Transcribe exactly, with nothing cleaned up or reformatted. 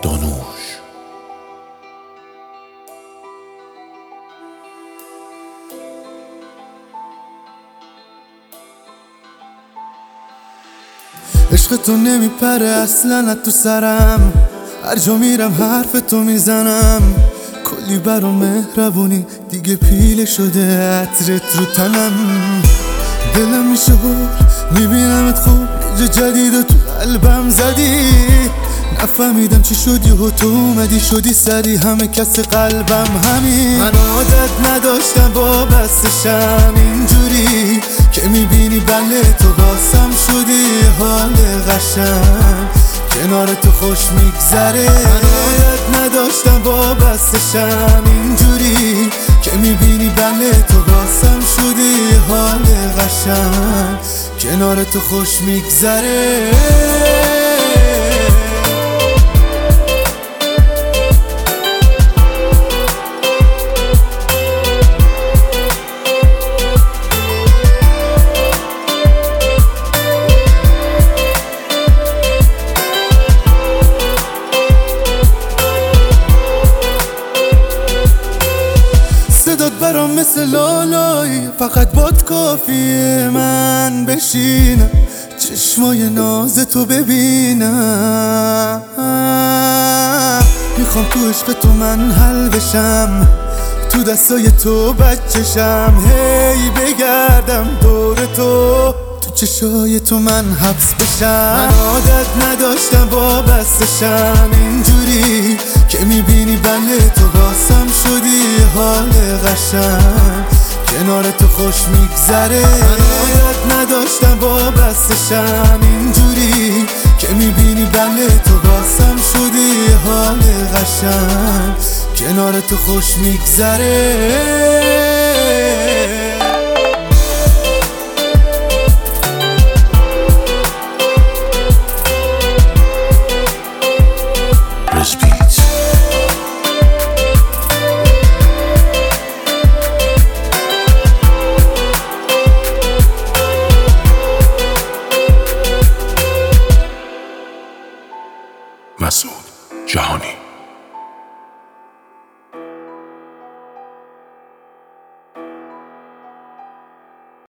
دانوش. عشق تو نمیپره اصلا از تو سرم، هر جا میرم حرف تو میزنم. کلی برام مهربونی دیگه پیله شده عطرت رو تنم. دلم میشه بر میبینمت خوب یه جا جدید و تو قلبم زدی. نفهمیدم چی شدی و تو اومدی شدی سری همه کس قلبم همین. من عادت نداشتم با بستشم اینجوری که میبینی بله تو باسم شدی حال قشنگ کنار تو خوش میگذره. من عادت نداشتم با بستشم اینجوری که میبینی بله تو باسم شدی حال قشنگ کنار تو خوش میگذره. صدات برام مثل لالایی فقط باد کافیه من بشینم چشمای ناز تو ببینم. میخوام تو عشق تو من حل بشم تو دستای تو بچشم هی بگردم دور تو تو چشای تو من حبس بشم. من عادت نداشتم با بستشم اینجوری که میبینی بله تو باسم شدی حال قشنگ کنار تو خوش میگذره. من عادت نداشتم با بستشم اینجوری که میبینی بله تو باسم شدی حال قشنگ کنار تو خوش میگذره. مسعود جهانی.